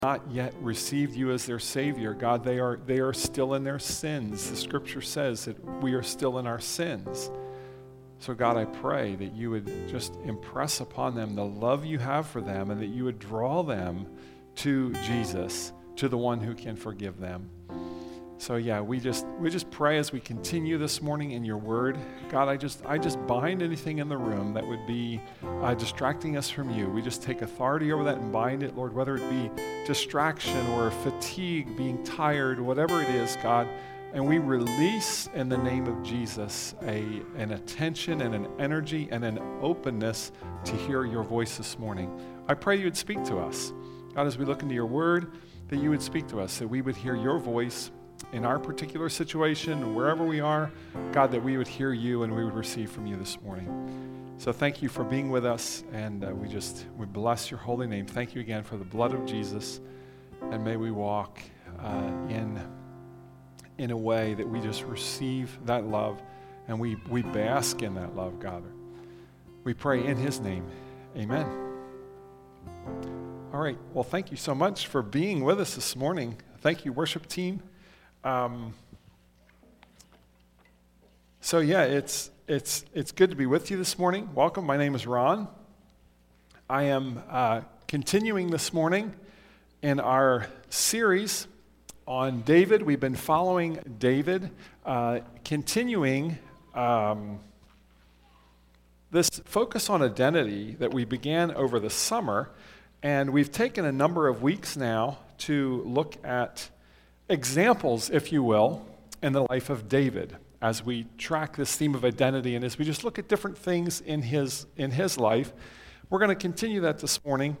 not yet received you as their Savior. God, they are still in their sins. The Scripture says that we are still in our sins. So God, I pray that you would just impress upon them the love you have for them, and that you would draw them to Jesus, to the one who can forgive them. So yeah, we just pray as we continue this morning in your word. God, I just bind anything in the room that would be distracting us from you. We just take authority over that and bind it, Lord, whether it be distraction or fatigue, being tired, whatever it is, God. And we release in the name of Jesus an attention and an energy and an openness to hear your voice this morning. I pray you would speak to us. God, as we look into your word, that you would speak to us, that we would hear your voice in our particular situation, wherever we are, God, that we would hear you and we would receive from you this morning. So thank you for being with us, and we bless your holy name. Thank you again for the blood of Jesus, and may we walk in a way that we just receive that love, and we bask in that love, God. We pray in his name. Amen. All right. Well, thank you so much for being with us this morning. Thank you, worship team. So yeah, it's good to be with you this morning. Welcome. My name is Ron. I am continuing this morning in our series on David. We've been following David, continuing this focus on identity that we began over the summer, and we've taken a number of weeks now to look at examples, if you will, in the life of David as we track this theme of identity, and as we just look at different things in his life. We're going to continue that this morning.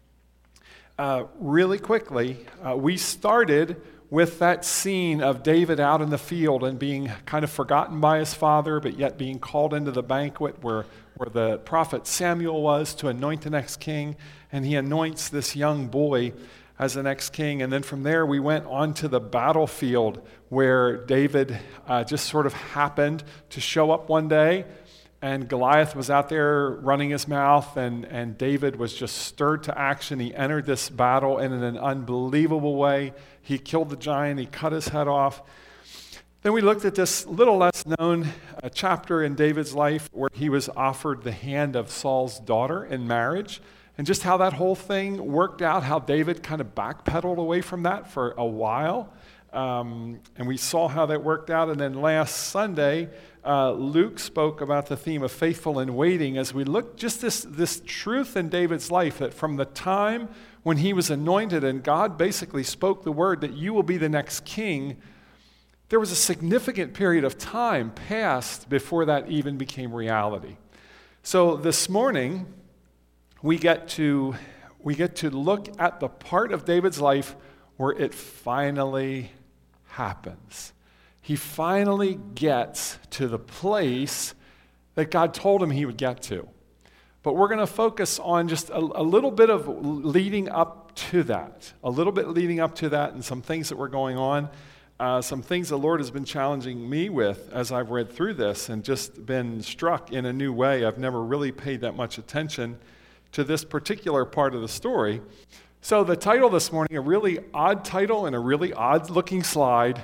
Really quickly, we started with that scene of David out in the field and being kind of forgotten by his father, but yet being called into the banquet where the prophet Samuel was to anoint the next king, and he anoints this young boy as the next king. And then from there we went on to the battlefield where David just sort of happened to show up one day, and Goliath was out there running his mouth, and David was just stirred to action. He entered this battle, and in an unbelievable way, he killed the giant, he cut his head off. Then we looked at this little less known chapter in David's life where he was offered the hand of Saul's daughter in marriage, and just how that whole thing worked out, how David kind of backpedaled away from that for a while. And we saw how that worked out. And then last Sunday, Luke spoke about the theme of faithful in waiting as we looked just this truth in David's life, that from the time when he was anointed and God basically spoke the word that you will be the next king, there was a significant period of time passed before that even became reality. So this morning, we get to look at the part of David's life where it finally happens. He finally gets to the place that God told him he would get to. But we're going to focus on just a little bit of leading up to that, and some things that were going on, some things the Lord has been challenging me with as I've read through this and just been struck in a new way. I've never really paid that much attention to this particular part of the story. So the title this morning, a really odd title and a really odd-looking slide,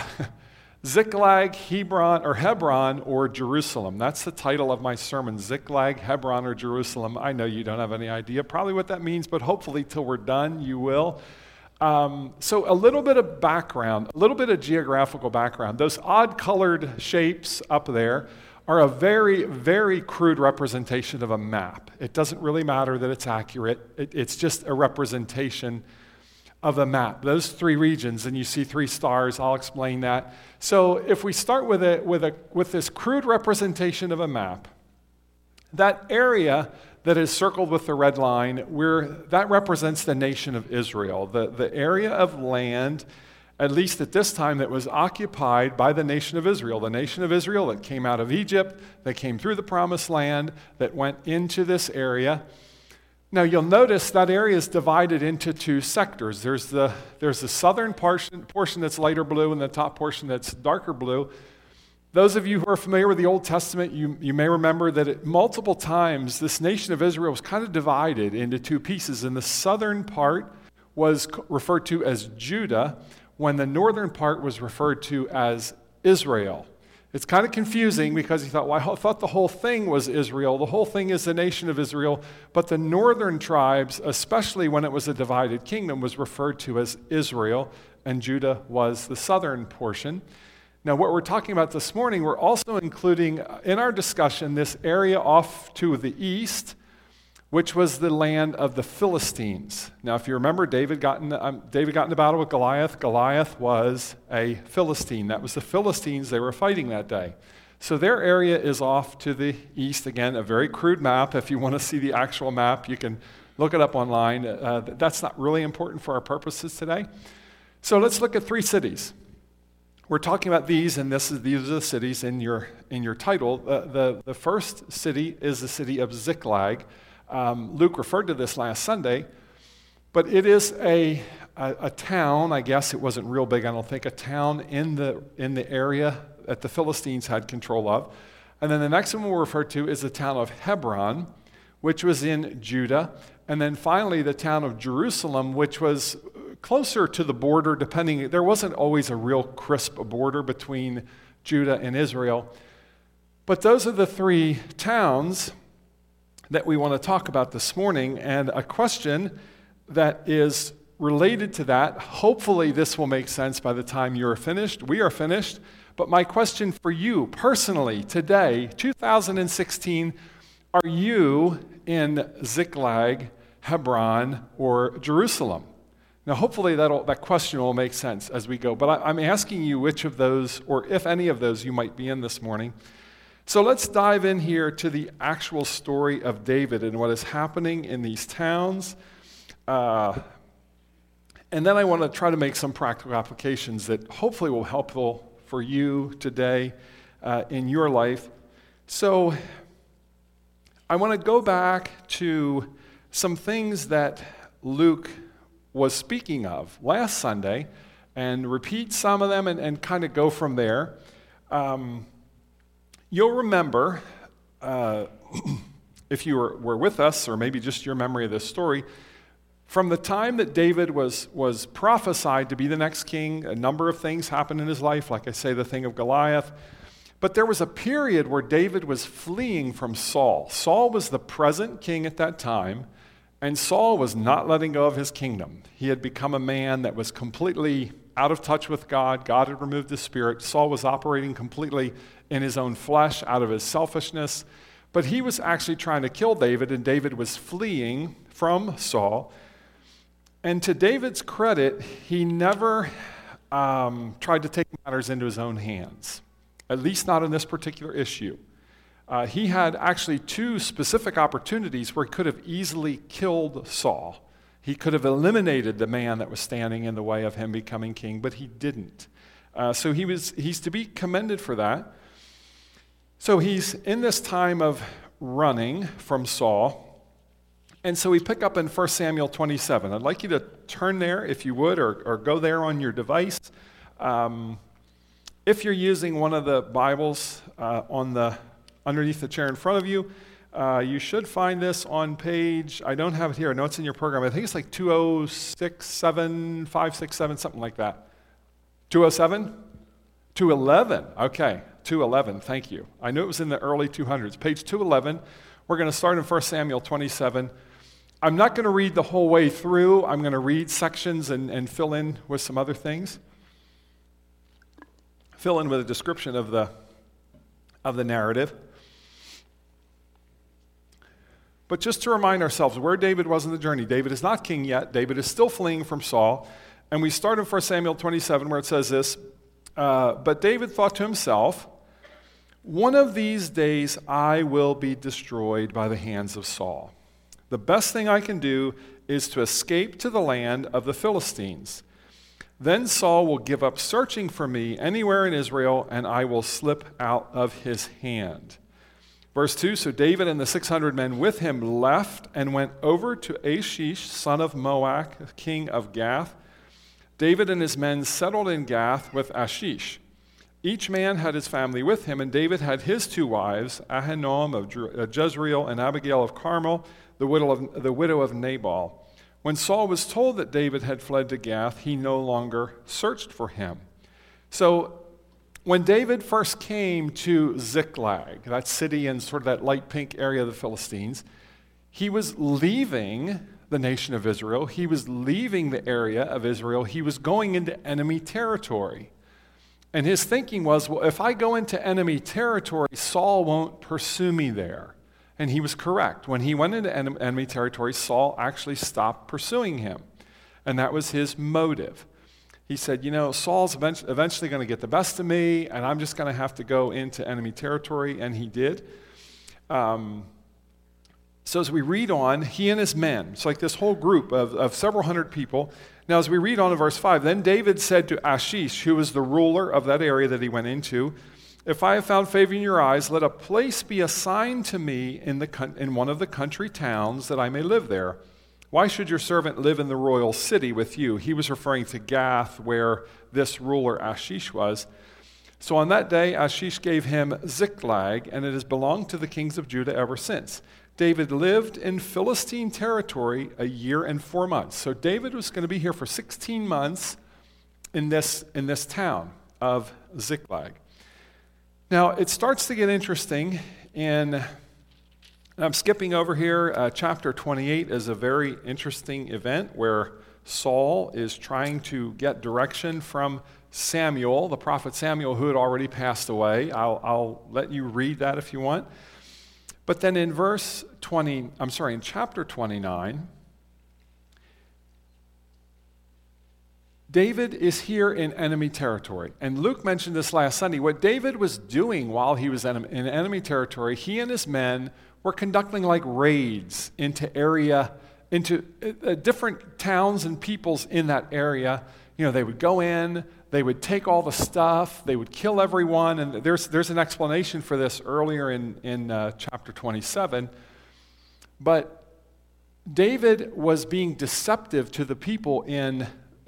Ziklag, Hebron, or Jerusalem. That's the title of my sermon, Ziklag, Hebron, or Jerusalem. I know you don't have any idea probably what that means, but hopefully till we're done, you will. So a little bit of background, a little bit of geographical background. Those odd-colored shapes up there are a very, very crude representation of a map. It doesn't really matter that it's accurate. It's just a representation of a map. Those three regions, and you see three stars, I'll explain that. So if we start with this crude representation of a map, that area that is circled with the red line, that represents the nation of Israel, the area of land, at least at this time, that was occupied by the nation of Israel that came out of Egypt, that came through the promised land, that went into this area. Now you'll notice that area is divided into two sectors. There's the southern portion that's lighter blue and the top portion that's darker blue. Those of you who are familiar with the Old Testament, you may remember that multiple times this nation of Israel was kind of divided into two pieces. In the southern part was referred to as Judah, when the northern part was referred to as Israel. It's kind of confusing because he thought, well, I thought the whole thing was Israel. The whole thing is the nation of Israel. But the northern tribes, especially when it was a divided kingdom, was referred to as Israel, and Judah was the southern portion. Now, what we're talking about this morning, we're also including in our discussion this area off to the east, which was the land of the Philistines. Now, if you remember, David got in the battle with Goliath. Goliath was a Philistine. That was the Philistines they were fighting that day. So their area is off to the east. Again, a very crude map. If you want to see the actual map, you can look it up online. That's not really important for our purposes today. So let's look at 3 cities. We're talking about these, and these are the cities in your title. The first city is the city of Ziklag. Luke referred to this last Sunday, but it is a town. I guess it wasn't real big, I don't think, a town in the area that the Philistines had control of. And then the next one we'll refer to is the town of Hebron, which was in Judah. And then finally the town of Jerusalem, which was closer to the border, there wasn't always a real crisp border between Judah and Israel. But those are the 3 towns that we want to talk about this morning, and a question that is related to that. Hopefully this will make sense by the time you're finished. We are finished. But my question for you personally today, 2016, are you in Ziklag, Hebron, or Jerusalem? Now hopefully that question will make sense as we go. But I'm asking you which of those, or if any of those, you might be in this morning. So let's dive in here to the actual story of David and what is happening in these towns. And then I want to try to make some practical applications that hopefully will help for you today in your life. So I want to go back to some things that Luke was speaking of last Sunday and repeat some of them and kind of go from there. You'll remember, if you were with us, or maybe just your memory of this story, from the time that David was prophesied to be the next king, a number of things happened in his life, like I say, the thing of Goliath. But there was a period where David was fleeing from Saul. Saul was the present king at that time, and Saul was not letting go of his kingdom. He had become a man that was completely out of touch with God. God had removed his spirit. Saul was operating completely in his own flesh, out of his selfishness. But he was actually trying to kill David, and David was fleeing from Saul. And to David's credit, he never tried to take matters into his own hands, at least not in this particular issue. He had actually 2 specific opportunities where he could have easily killed Saul. He could have eliminated the man that was standing in the way of him becoming king, but he didn't. So he's to be commended for that. So he's in this time of running from Saul. And so we pick up in 1 Samuel 27. I'd like you to turn there, if you would, or go there on your device. If you're using one of the Bibles underneath the chair in front of you, you should find this on page, I don't have it here, I know it's in your program, I think it's like 206, 567, something like that. 207? 211, okay, 211, thank you. I knew it was in the early 200s. Page 211, we're going to start in 1 Samuel 27. I'm not going to read the whole way through, I'm going to read sections and fill in with some other things. Fill in with a description of the narrative. But just to remind ourselves where David was in the journey. David is not king yet. David is still fleeing from Saul. And we start in 1 Samuel 27 where it says this, but David thought to himself, one of these days I will be destroyed by the hands of Saul. The best thing I can do is to escape to the land of the Philistines. Then Saul will give up searching for me anywhere in Israel, and I will slip out of his hand. Verse 2, so David and the 600 men with him left and went over to Achish, son of Moach, king of Gath. David and his men settled in Gath with Achish. Each man had his family with him, and David had his 2 wives, Ahinoam of Jezreel and Abigail of Carmel, the widow of Nabal. When Saul was told that David had fled to Gath, he no longer searched for him. So when David first came to Ziklag, that city in sort of that light pink area of the Philistines, he was leaving the nation of Israel. He was leaving the area of Israel. He was going into enemy territory. And his thinking was, well, if I go into enemy territory, Saul won't pursue me there. And he was correct. When he went into enemy territory, Saul actually stopped pursuing him. And that was his motive. He said, Saul's eventually going to get the best of me, and I'm just going to have to go into enemy territory. And he did. So as we read on, he and his men, it's like this whole group of several hundred people. Now as we read on in verse 5, then David said to Achish, who was the ruler of that area that he went into, if I have found favor in your eyes, let a place be assigned to me in one of the country towns that I may live there. Why should your servant live in the royal city with you? He was referring to Gath, where this ruler Achish was. So on that day, Achish gave him Ziklag, and it has belonged to the kings of Judah ever since. David lived in Philistine territory 1 year and 4 months. So David was going to be here for 16 months in this town of Ziklag. Now, it starts to get interesting, and I'm skipping over here. Chapter 28 is a very interesting event where Saul is trying to get direction from Samuel, the prophet Samuel, who had already passed away. I'll let you read that if you want. But then in in chapter 29, David is here in enemy territory. And Luke mentioned this last Sunday. What David was doing while he was in enemy territory, he and his men were conducting like raids into different towns and peoples in that area. They would go in, they would take all the stuff, they would kill everyone. And there's an explanation for this earlier in chapter 27. But David was being deceptive to the people in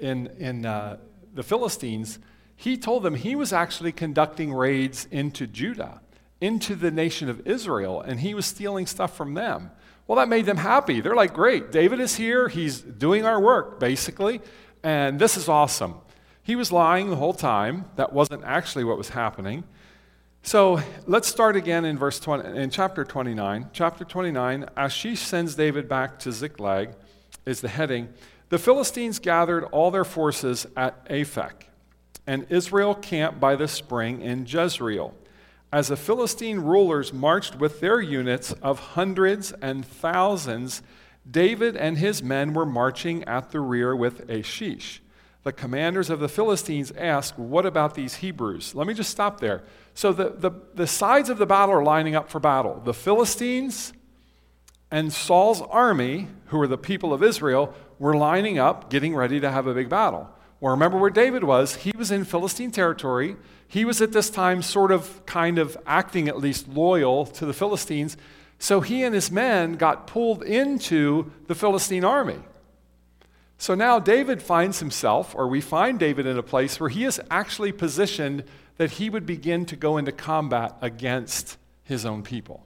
the Philistines. He told them he was actually conducting raids into Judah, into the nation of Israel, and he was stealing stuff from them. Well, that made them happy. They're like, great, David is here, he's doing our work, basically, and this is awesome. He was lying the whole time. That wasn't actually what was happening. So let's start again in chapter 29. Chapter 29, Achish sends David back to Ziklag, is the heading. The Philistines gathered all their forces at Aphek, and Israel camped by the spring in Jezreel. As the Philistine rulers marched with their units of hundreds and thousands, David and his men were marching at the rear with Achish. The commanders of the Philistines asked, what about these Hebrews? Let me just stop there. So the sides of the battle are lining up for battle. The Philistines and Saul's army, who were the people of Israel, were lining up, getting ready to have a big battle. Well, remember where David was. He was in Philistine territory. He was at this time kind of acting at least loyal to the Philistines. So he and his men got pulled into the Philistine army. So now David finds himself, or we find David in a place where he is actually positioned that he would begin to go into combat against his own people.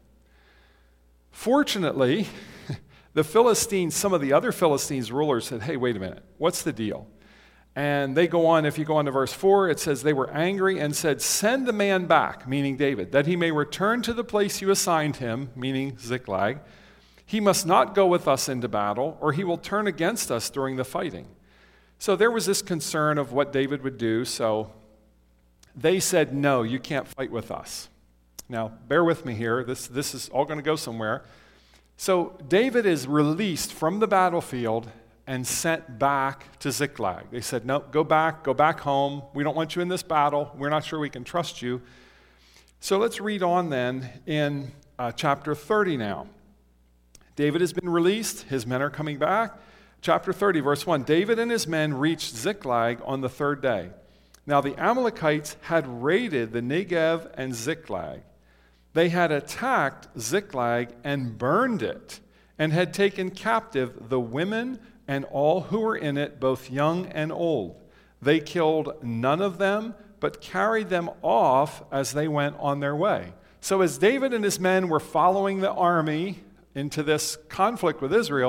Fortunately, some of the other Philistines rulers said, hey, wait a minute, what's the deal? And they go on, if you go on to verse 4, it says, they were angry and said, send the man back, meaning David, that he may return to the place you assigned him, meaning Ziklag. He must not go with us into battle, or he will turn against us during the fighting. So there was this concern of what David would do, so they said, no, you can't fight with us. Now, bear with me here. This is all going to go somewhere. So David is released from the battlefield and sent back to Ziklag. They said, no, go back home. We don't want you in this battle. We're not sure we can trust you. So let's read on then in chapter 30 now. David has been released. His men are coming back. Chapter 30, verse 1. David and his men reached Ziklag on the third day. Now the Amalekites had raided the Negev and Ziklag. They had attacked Ziklag and burned it, and had taken captive the women and all who were in it, both young and old. They killed none of them, but carried them off as they went on their way. So as David and his men were following the army into this conflict with Israel,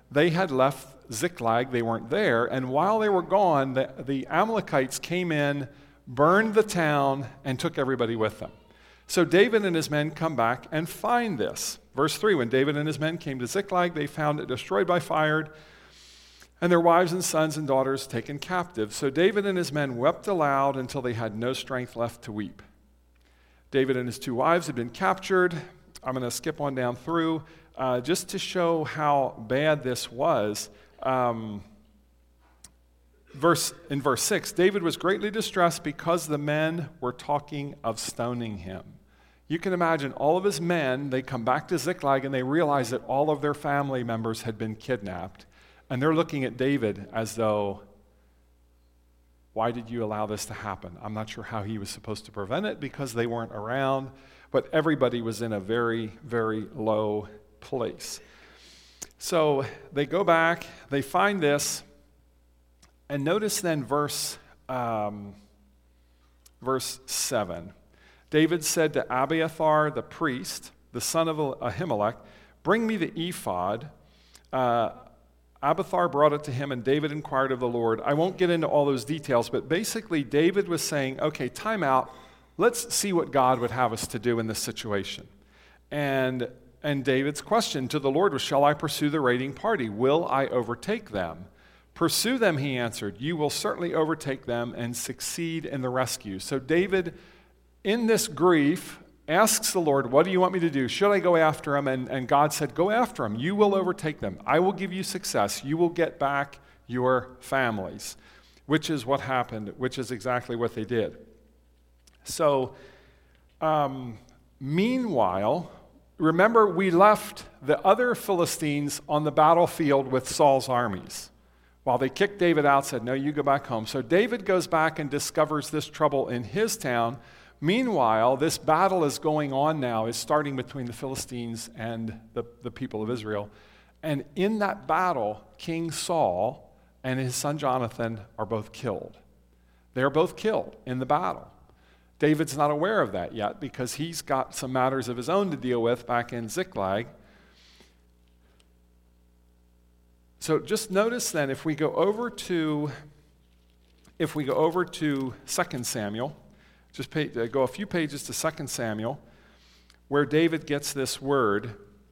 they had left Ziklag. They weren't there. And while they were gone, the Amalekites came in, burned the town, and took everybody with them. So David and his men come back and find this. Verse 3, when David and his men came to Ziklag, they found it destroyed by fire, and their wives and sons and daughters taken captive. So David and his men wept aloud until they had no strength left to weep. David and his 2 wives had been captured. I'm going to skip on down through just to show how bad this was. In verse 6, David was greatly distressed because the men were talking of stoning him. You can imagine all of his men, they come back to Ziklag and they realize that all of their family members had been kidnapped. And they're looking at David as though, why did you allow this to happen? I'm not sure how he was supposed to prevent it because they weren't around, but everybody was in a very, very low place. So they go back, they find this, and notice then verse 7. David said to Abiathar the priest, the son of Ahimelech, bring me the ephod. Abiathar brought it to him, and David inquired of the Lord. I won't get into all those details, but basically David was saying, okay, time out. Let's see what God would have us to do in this situation. And David's question to the Lord was, shall I pursue the raiding party? Will I overtake them? Pursue them, he answered. You will certainly overtake them and succeed in the rescue. So David, in this grief, asks the Lord, what do you want me to do? Should I go after them? And God said, go after them. You will overtake them. I will give you success. You will get back your families, which is what happened, which is exactly what they did. So, meanwhile, remember we left the other Philistines on the battlefield with Saul's armies. While they kicked David out, said, no, you go back home. So David goes back and discovers this trouble in his town. Meanwhile, this battle is going on now, is starting between the Philistines and the people of Israel. And in that battle, King Saul and his son Jonathan are both killed. They are both killed in the battle. David's not aware of that yet because he's got some matters of his own to deal with back in Ziklag. So just notice then, if we go over to 2 Samuel, just go a few pages to 2 Samuel, where David gets this word.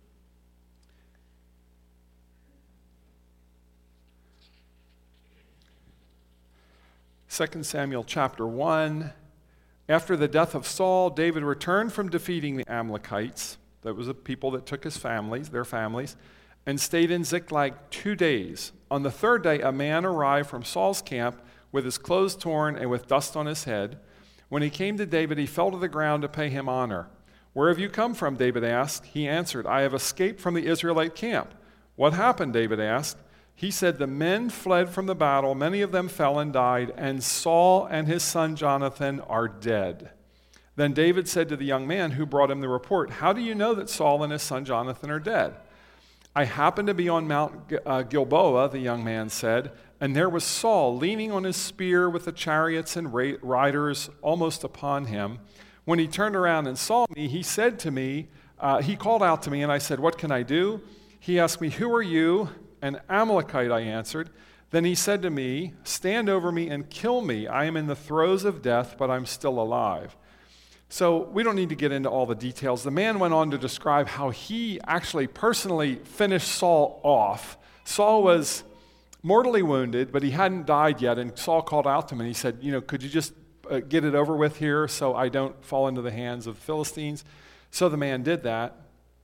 Second Samuel chapter 1. After the death of Saul, David returned from defeating the Amalekites. That was the people that took their families, and stayed in Ziklag 2 days. On the 3rd day, a man arrived from Saul's camp with his clothes torn and with dust on his head. When he came to David, he fell to the ground to pay him honor. Where have you come from? David asked. He answered, I have escaped from the Israelite camp. What happened? David asked. He said, the men fled from the battle. Many of them fell and died, and Saul and his son Jonathan are dead. Then David said to the young man who brought him the report, how do you know that Saul and his son Jonathan are dead? I happened to be on Mount Gilboa, the young man said, and there was Saul leaning on his spear with the chariots and riders almost upon him. When he turned around and saw me, he said to me, he called out to me, and I said, what can I do? He asked me, who are you? An Amalekite, I answered. Then he said to me, stand over me and kill me. I am in the throes of death, but I'm still alive. So we don't need to get into all the details. The man went on to describe how he actually personally finished Saul off. Saul was mortally wounded, but he hadn't died yet, and Saul called out to him, and he said, could you just get it over with here so I don't fall into the hands of the Philistines? So the man did that.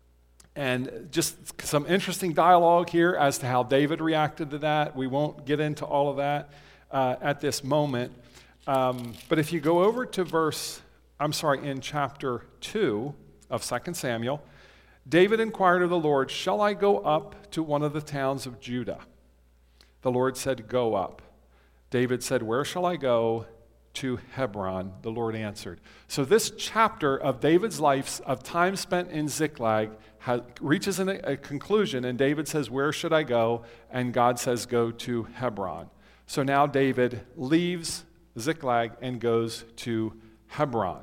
And just some interesting dialogue here as to how David reacted to that. We won't get into all of that at this moment. But if you go over to in chapter 2 of 2 Samuel, David inquired of the Lord, shall I go up to one of the towns of Judah? The Lord said, go up. David said, where shall I go? To Hebron, the Lord answered. So this chapter of David's life, of time spent in Ziklag, reaches a conclusion, and David says, where should I go? And God says, go to Hebron. So now David leaves Ziklag and goes to Hebron.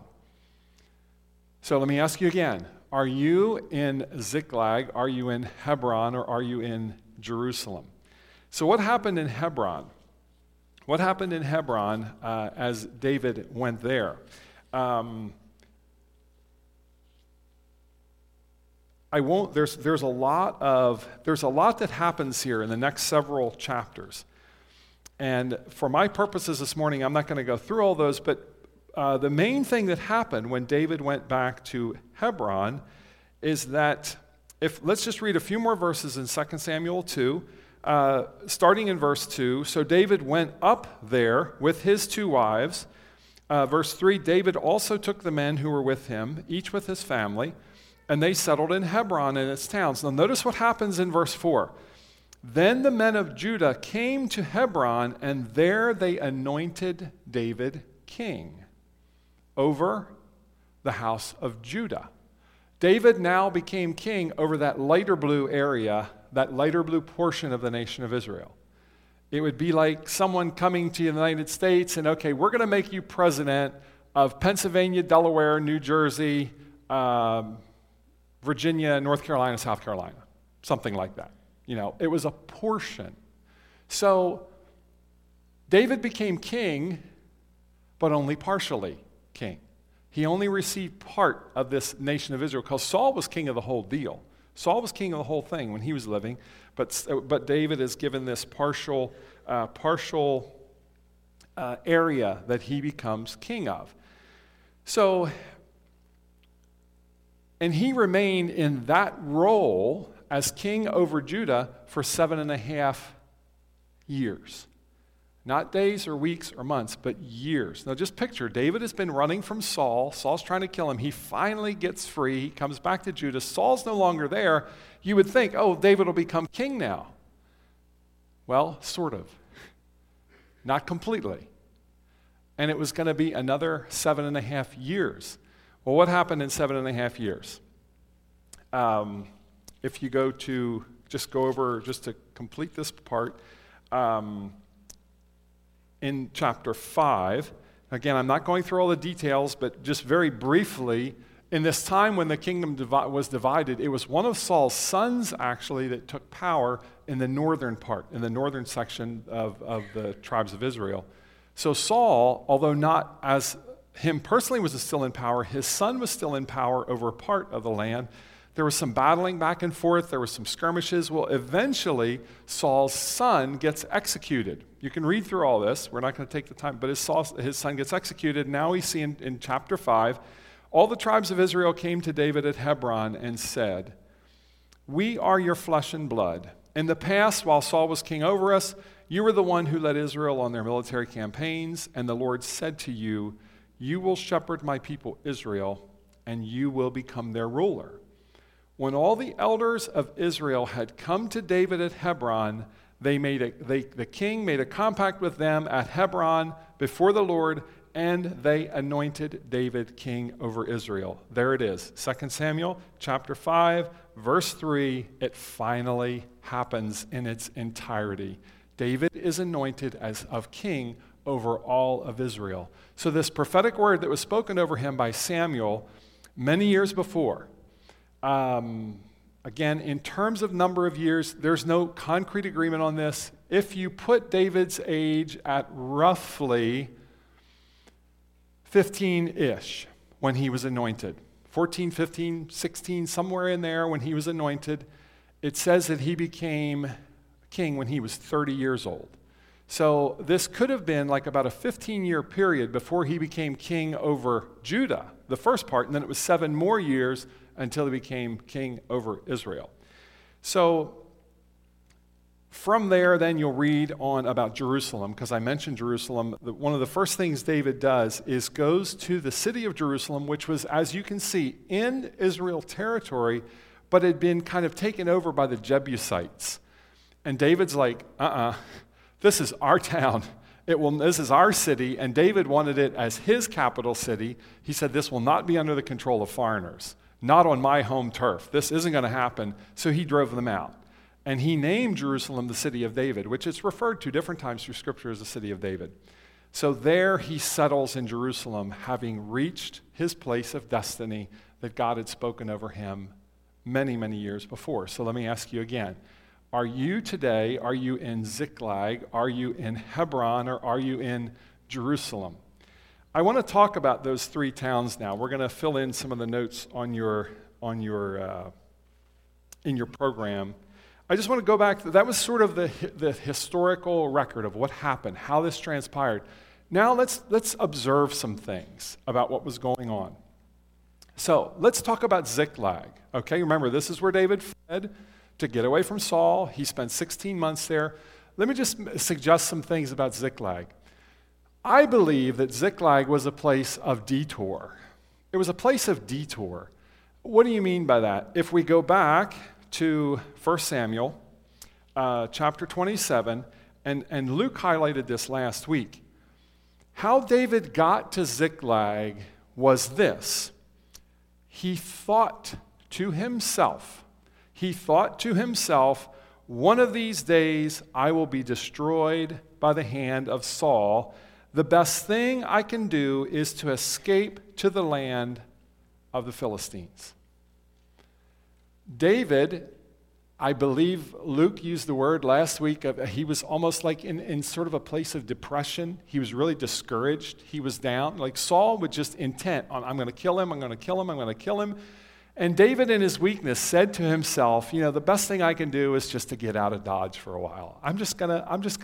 So let me ask you again, are you in Ziklag, are you in Hebron, or are you in Jerusalem. So what happened in Hebron? What happened in Hebron as David went there? There's a lot that happens here in the next several chapters. And for my purposes this morning, I'm not going to go through all those, but the main thing that happened when David went back to Hebron is that, let's just read a few more verses in 2 Samuel 2, starting in verse 2. So David went up there with his 2 wives. Verse 3, David also took the men who were with him, each with his family, and they settled in Hebron and its towns. Now notice what happens in verse 4. Then the men of Judah came to Hebron, and there they anointed David king over the house of Judah. David now became king over that lighter blue area, that lighter blue portion of the nation of Israel. It would be like someone coming to the United States and, okay, we're going to make you president of Pennsylvania, Delaware, New Jersey, Virginia, North Carolina, South Carolina, something like that. It was a portion. So David became king, but only partially king. He only received part of this nation of Israel because Saul was king of the whole deal. Saul was king of the whole thing when he was living, but David is given this partial area that he becomes king of. So, and he remained in that role as king over Judah for 7.5 years. Not days or weeks or months, but years. Now just picture, David has been running from Saul. Saul's trying to kill him. He finally gets free. He comes back to Judah. Saul's no longer there. You would think, oh, David will become king now. Well, sort of. Not completely. And it was going to be another 7.5 years. Well, what happened in 7.5 years? If you go to, just to complete this part, in chapter 5, again, I'm not going through all the details, but just very briefly, in this time when the kingdom was divided, it was one of Saul's sons, actually, that took power in the northern part, in the northern section of the tribes of Israel. So Saul, although not as him personally was still in power, his son was still in power over a part of the land. There was some battling back and forth. There were some skirmishes. Well, eventually, Saul's son gets executed. You can read through all this. We're not going to take the time, but his son gets executed. Now we see in chapter 5, all the tribes of Israel came to David at Hebron and said, "We are your flesh and blood. In the past, while Saul was king over us, you were the one who led Israel on their military campaigns, and the Lord said to you, 'You will shepherd my people Israel, and you will become their ruler.' When all the elders of Israel had come to David at Hebron, the king made a compact with them at Hebron before the Lord, and they anointed David king over Israel." There it is, 2 Samuel chapter 5, verse 3. It finally happens in its entirety. David is anointed as of king over all of Israel. So this prophetic word that was spoken over him by Samuel many years before, again, in terms of number of years, there's no concrete agreement on this. If you put David's age at roughly 15-ish when he was anointed, 14, 15, 16, somewhere in there when he was anointed, it says that he became king when he was 30 years old. So this could have been like about a 15-year period before he became king over Judah, the first part, and then it was 7 more years until he became king over Israel. So from there, then you'll read on about Jerusalem, because I mentioned Jerusalem. One of the first things David does is goes to the city of Jerusalem, which was, as you can see, in Israel territory, but had been kind of taken over by the Jebusites. And David's like, this is our town. This is our city, and David wanted it as his capital city. He said, this will not be under the control of foreigners. Not on my home turf. This isn't going to happen. So he drove them out. And he named Jerusalem the city of David, which is referred to different times through Scripture as the city of David. So there he settles in Jerusalem, having reached his place of destiny that God had spoken over him many, many years before. So let me ask you again. Are you today, are you in Ziklag? Are you in Hebron? Or are you in Jerusalem? I want to talk about those three towns now. We're going to fill in some of the notes in your program. I just want to go back. That was sort of the historical record of what happened, how this transpired. Now let's observe some things about what was going on. So let's talk about Ziklag. Okay, remember, this is where David fled to get away from Saul. He spent 16 months there. Let me just suggest some things about Ziklag. I believe that Ziklag was a place of detour. It was a place of detour. What do you mean by that? If we go back to 1 Samuel chapter 27, and Luke highlighted this last week, how David got to Ziklag was this. He thought to himself, one of these days I will be destroyed by the hand of Saul. The best thing I can do is to escape to the land of the Philistines. David, I believe Luke used the word last week, he was almost like in sort of a place of depression. He was really discouraged. He was down. Like Saul was just intent on, I'm going to kill him, I'm going to kill him, I'm going to kill him. And David, in his weakness, said to himself, the best thing I can do is just to get out of Dodge for a while. I'm just gonna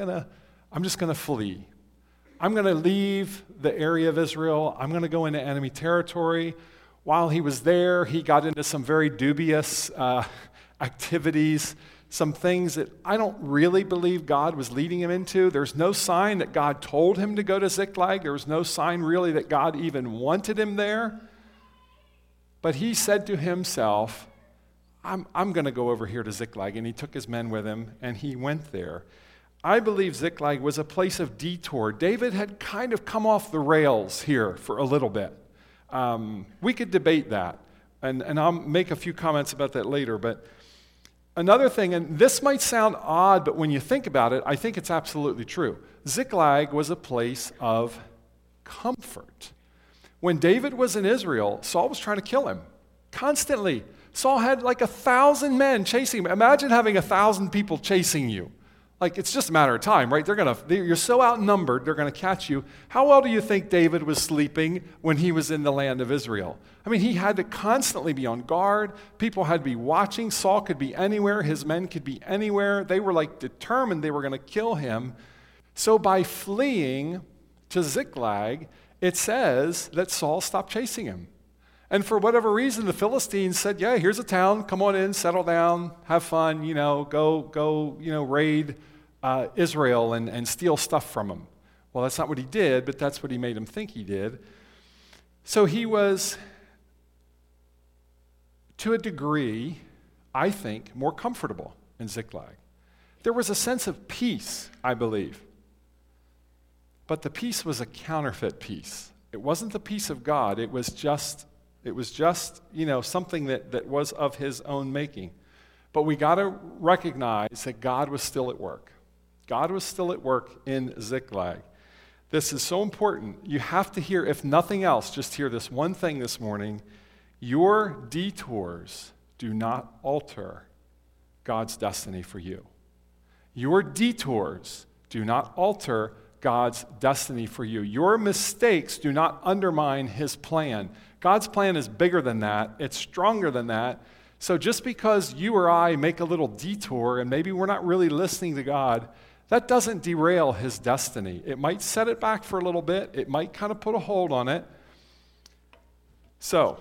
flee. I'm gonna leave the area of Israel. I'm gonna go into enemy territory. While he was there, he got into some very dubious activities, some things that I don't really believe God was leading him into. There's no sign that God told him to go to Ziklag. There was no sign really that God even wanted him there. But he said to himself, I'm going to go over here to Ziklag. And he took his men with him, and he went there. I believe Ziklag was a place of detour. David had kind of come off the rails here for a little bit. We could debate that, and I'll make a few comments about that later. But another thing, and this might sound odd, but when you think about it, I think it's absolutely true. Ziklag was a place of comfort. When David was in Israel, Saul was trying to kill him constantly. Saul had like 1,000 men chasing him. Imagine having 1,000 people chasing you. Like, it's just a matter of time, right? You're so outnumbered, they're going to catch you. How well do you think David was sleeping when he was in the land of Israel? I mean, he had to constantly be on guard. People had to be watching. Saul could be anywhere. His men could be anywhere. They were like determined they were going to kill him. So by fleeing to Ziklag, it says that Saul stopped chasing him. And for whatever reason, the Philistines said, yeah, here's a town. Come on in, settle down, have fun, go raid Israel and steal stuff from him. Well, that's not what he did, but that's what he made him think he did. So he was, to a degree, I think, more comfortable in Ziklag. There was a sense of peace, I believe. But the peace was a counterfeit peace. It wasn't the peace of God. It was just something that was of his own making. But we got to recognize that God was still at work. God was still at work in Ziklag. This is so important. You have to hear, if nothing else, just hear this one thing this morning. Your detours do not alter God's destiny for you. Your detours do not alter God's destiny for you. Your mistakes do not undermine his plan. God's plan is bigger than that. It's stronger than that. So just because you or I make a little detour and maybe we're not really listening to God, that doesn't derail his destiny. It might set it back for a little bit. It might kind of put a hold on it. So,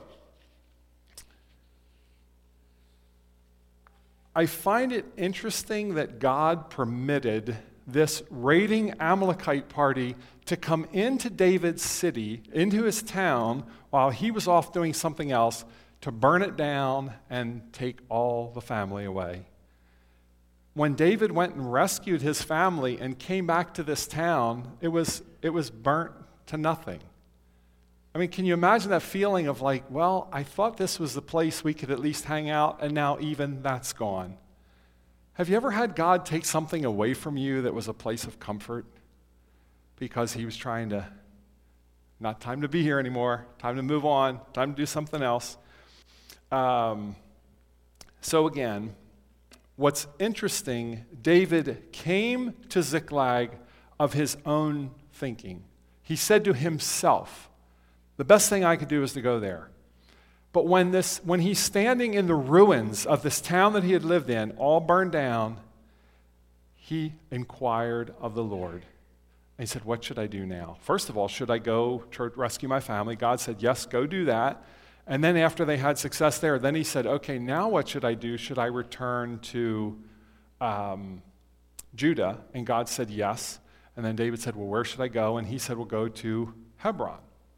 I find it interesting that God permitted this raiding Amalekite party to come into David's city, into his town, while he was off doing something else, to burn it down and take all the family away. When David went and rescued his family and came back to this town, it was burnt to nothing. I mean, can you imagine that feeling of like, well, I thought this was the place we could at least hang out, and now even that's gone. Have you ever had God take something away from you that was a place of comfort because he was trying to, not time to be here anymore, time to move on, time to do something else? So again, what's interesting, David came to Ziklag of his own thinking. He said to himself, the best thing I could do is to go there. But when he's standing in the ruins of this town that he had lived in, all burned down, he inquired of the Lord. And he said, what should I do now? First of all, should I go to rescue my family? God said, yes, go do that. And then after they had success there, then he said, okay, now what should I do? Should I return to Judah? And God said, yes. And then David said, well, where should I go? And he said, well, go to Hebron.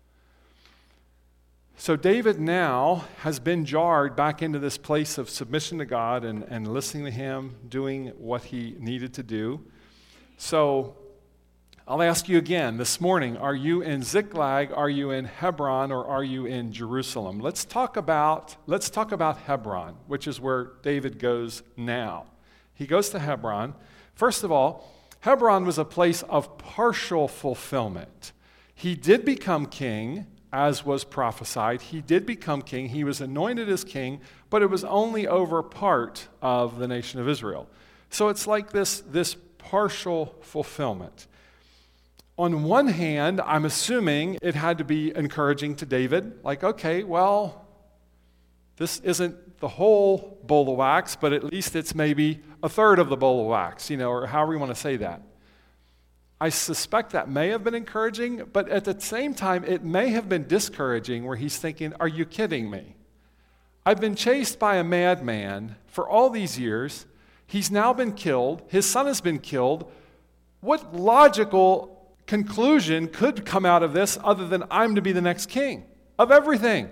So David now has been jarred back into this place of submission to God and listening to him, doing what he needed to do. So I'll ask you again this morning, are you in Ziklag, are you in Hebron, or are you in Jerusalem? Let's talk about Hebron, which is where David goes now. He goes to Hebron. First of all, Hebron was a place of partial fulfillment. He did become king, as was prophesied. He did become king. He was anointed as king, but it was only over part of the nation of Israel. So it's like this partial fulfillment. On one hand, I'm assuming it had to be encouraging to David, like, okay, well, this isn't the whole bowl of wax, but at least it's maybe a third of the bowl of wax, or however you want to say that. I suspect that may have been encouraging, but at the same time, it may have been discouraging where he's thinking, are you kidding me? I've been chased by a madman for all these years. He's now been killed. His son has been killed. What logical conclusion could come out of this other than I'm to be the next king of everything?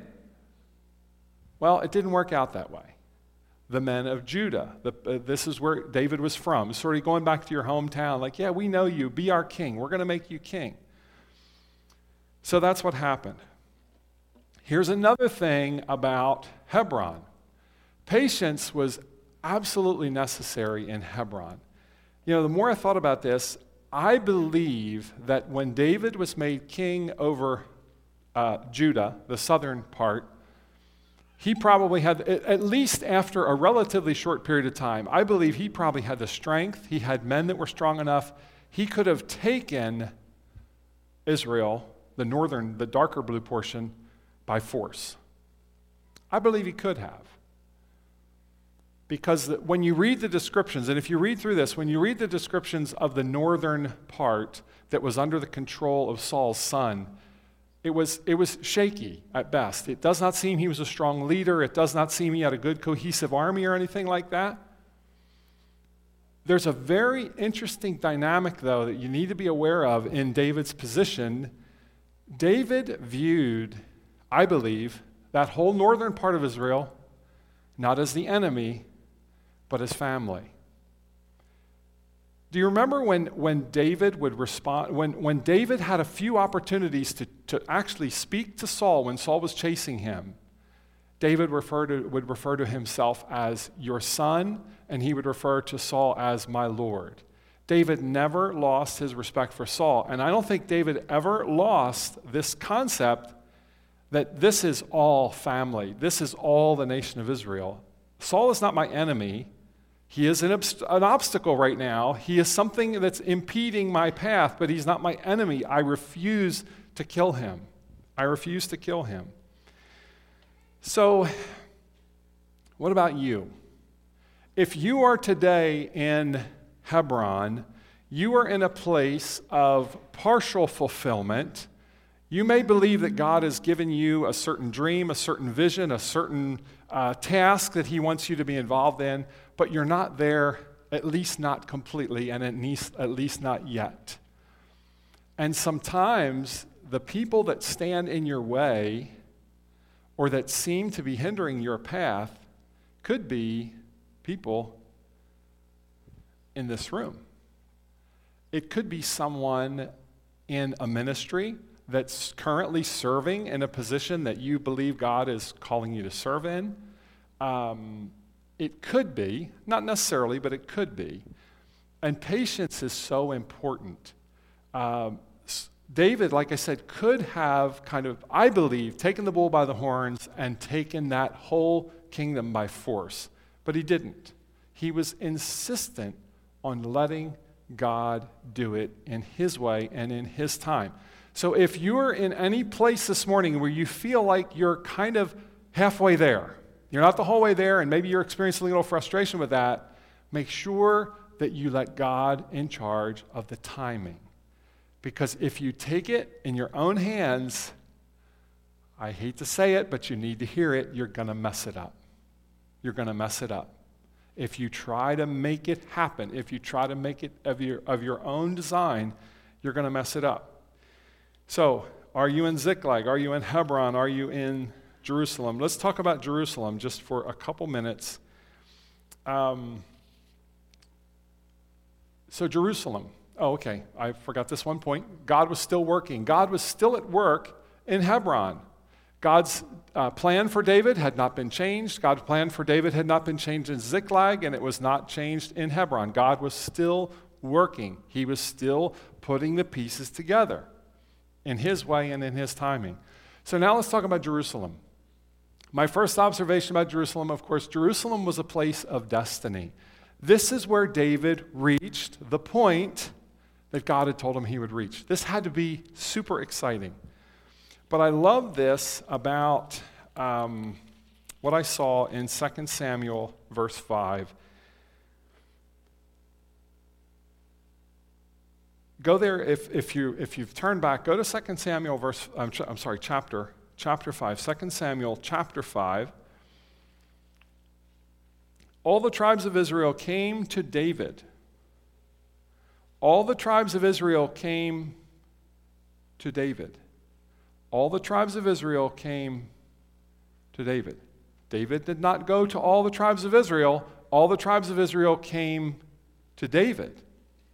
Well, it didn't work out that way. The men of Judah. This is where David was from. Sort of going back to your hometown, like, yeah, we know you. Be our king. We're going to make you king. So that's what happened. Here's another thing about Hebron. Patience was absolutely necessary in Hebron. The more I thought about this, I believe that when David was made king over Judah, the southern part, he probably had, at least after a relatively short period of time, I believe he probably had the strength. He had men that were strong enough. He could have taken Israel, the darker blue portion, by force. I believe he could have. Because when you read the descriptions, and if you read through this, when you read the descriptions of the northern part that was under the control of Saul's son, it was shaky at best. It does not seem he was a strong leader. It does not seem he had a good cohesive army or anything like that. There's a very interesting dynamic, though, that you need to be aware of in David's position. David viewed, I believe, that whole northern part of Israel not as the enemy, but as family. Do you remember when David would respond, when David had a few opportunities to actually speak to Saul when Saul was chasing him? David would refer to himself as your son, and he would refer to Saul as my Lord. David never lost his respect for Saul, and I don't think David ever lost this concept that this is all family. This is all the nation of Israel. Saul is not my enemy. He is an obstacle right now. He is something that's impeding my path, but he's not my enemy. I refuse to kill him. I refuse to kill him. So, what about you? If you are today in Hebron, you are in a place of partial fulfillment. You may believe that God has given you a certain dream, a certain vision, a certain task that he wants you to be involved in, but you're not there, at least not completely, and at least not yet. And sometimes the people that stand in your way or that seem to be hindering your path could be people in this room. It could be someone in a ministry that's currently serving in a position that you believe God is calling you to serve in. It could be, not necessarily, but it could be. And patience is so important. David, like I said, could have kind of, I believe, taken the bull by the horns and taken that whole kingdom by force. But he didn't. He was insistent on letting God do it in his way and in his time. So if you're in any place this morning where you feel like you're kind of halfway there, you're not the whole way there, and maybe you're experiencing a little frustration with that, make sure that you let God in charge of the timing. Because if you take it in your own hands, I hate to say it, but you need to hear it, you're going to mess it up. You're going to mess it up. If you try to make it happen, if you try to make it of your own design, you're going to mess it up. So, are you in Ziklag? Are you in Hebron? Are you in Jerusalem? Let's talk about Jerusalem just for a couple minutes. So Jerusalem. Oh, okay. I forgot this one point. God was still working. God was still at work in Hebron. God's plan for David had not been changed. God's plan for David had not been changed in Ziklag, and it was not changed in Hebron. God was still working. He was still putting the pieces together in his way and in his timing. So now let's talk about Jerusalem. My first observation about Jerusalem, of course, Jerusalem was a place of destiny. This is where David reached the point that God had told him he would reach. This had to be super exciting. But I love this about what I saw in 2 Samuel verse 5. Go there, if you've turned back, go to 2 Samuel chapter 5. 2 Samuel chapter 5. All the tribes of Israel came to David. All the tribes of Israel came to David. All the tribes of Israel came to David. David did not go to all the tribes of Israel. All the tribes of Israel came to David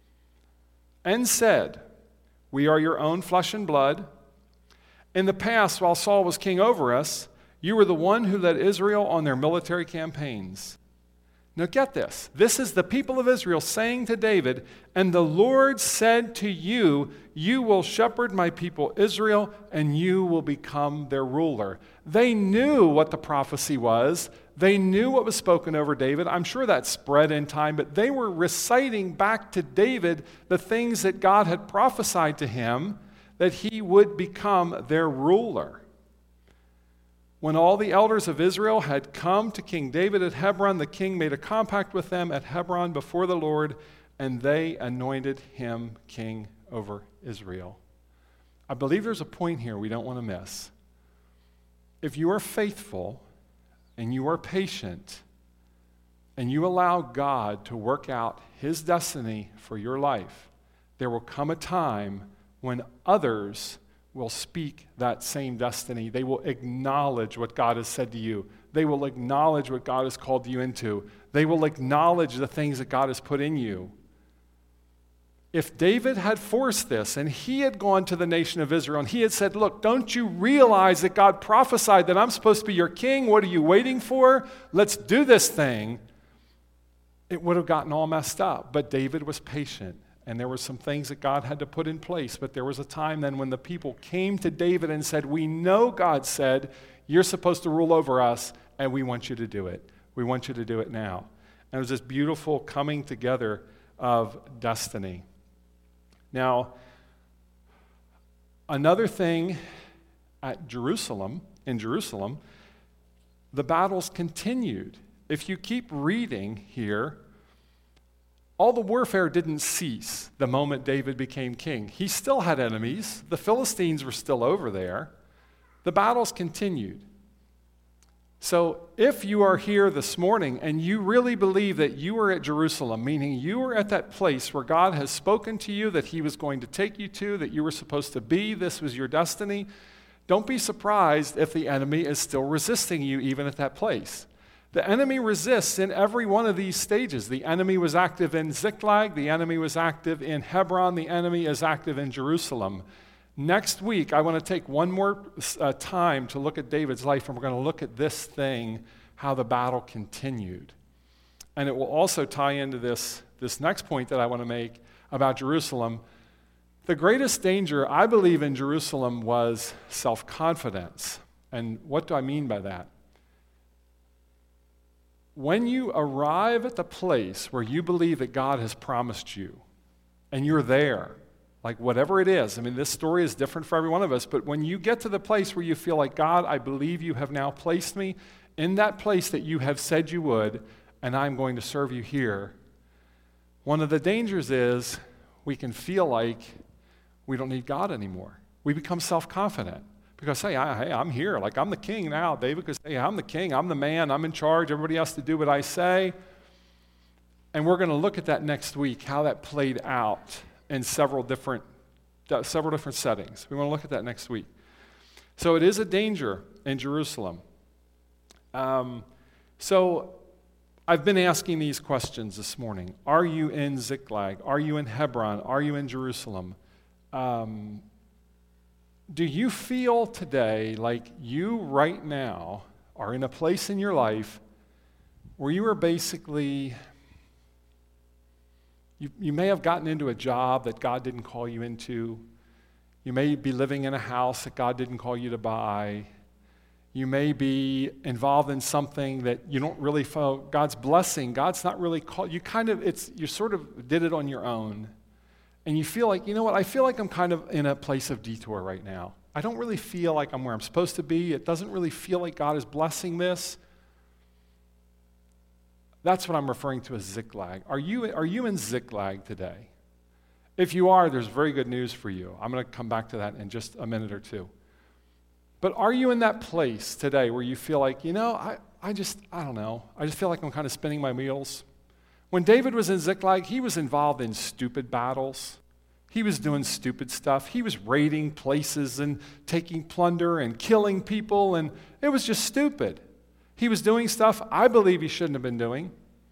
and said, "We are your own flesh and blood. In the past, while Saul was king over us, you were the one who led Israel on their military campaigns." Now get this. This is the people of Israel saying to David, "And the Lord said to you, you will shepherd my people Israel, and you will become their ruler." They knew what the prophecy was. They knew what was spoken over David. I'm sure that spread in time, but they were reciting back to David the things that God had prophesied to him, that he would become their ruler. When all the elders of Israel had come to King David at Hebron, the king made a compact with them at Hebron before the Lord, and they anointed him king over Israel. I believe there's a point here we don't want to miss. If you are faithful and you are patient and you allow God to work out his destiny for your life, there will come a time when others will speak that same destiny. They will acknowledge what God has said to you. They will acknowledge what God has called you into. They will acknowledge the things that God has put in you. If David had forced this and he had gone to the nation of Israel and he had said, "Look, don't you realize that God prophesied that I'm supposed to be your king? What are you waiting for? Let's do this thing," it would have gotten all messed up. But David was patient. And there were some things that God had to put in place. But there was a time then when the people came to David and said, "We know God said you're supposed to rule over us, and we want you to do it. We want you to do it now." And it was this beautiful coming together of destiny. Now, another thing in Jerusalem, the battles continued. If you keep reading here, all the warfare didn't cease the moment David became king. He still had enemies. The Philistines were still over there. The battles continued. So if you are here this morning and you really believe that you are at Jerusalem, meaning you are at that place where God has spoken to you that he was going to take you to, that you were supposed to be, this was your destiny, don't be surprised if the enemy is still resisting you even at that place. The enemy resists in every one of these stages. The enemy was active in Ziklag. The enemy was active in Hebron. The enemy is active in Jerusalem. Next week, I want to take one more time to look at David's life, and we're going to look at this thing, how the battle continued. And it will also tie into this next point that I want to make about Jerusalem. The greatest danger, I believe, in Jerusalem was self-confidence. And what do I mean by that? when you arrive at the place where you believe that God has promised you, and you're there, like whatever it is, I mean, this story is different for every one of us, but when you get to the place where you feel like, God, I believe you have now placed me in that place that you have said you would, and I'm going to serve you here, one of the dangers is we can feel like we don't need God anymore. We become self-confident because, hey, I'm here. Like, I'm the king now. David could say, I'm the king. I'm the man. I'm in charge. Everybody has to do what I say. And we're going to look at that next week, how that played out in several different settings. We want to look at that next week. So it is a danger in Jerusalem. So I've been asking these questions this morning. Are you in Ziklag? Are you in Hebron? Are you in Jerusalem? Do you feel today like you right now are in a place in your life where you are basically, you may have gotten into a job that God didn't call you into. You may be living in a house that God didn't call you to buy. You may be involved in something that you don't really follow God's blessing. God's not really called you. You sort of did it on your own. And you feel like, you know what, I feel like I'm kind of in a place of detour right now. I don't really feel like I'm where I'm supposed to be. It doesn't really feel like God is blessing this. That's what I'm referring to as Ziklag. Are you in Ziklag today? If you are, there's very good news for you. I'm going to come back to that in just a minute or two. But are you in that place today where you feel like, you know, I don't know. I just feel like I'm kind of spinning my wheels. When David was in Ziklag, he was involved in stupid battles. He was doing stupid stuff. He was raiding places and taking plunder and killing people, and it was just stupid. He was doing stuff I believe he shouldn't have been doing.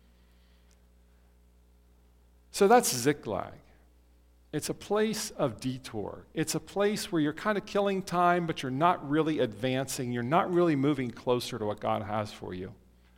So that's Ziklag. It's a place of detour. It's a place where you're kind of killing time, but you're not really advancing. You're not really moving closer to what God has for you.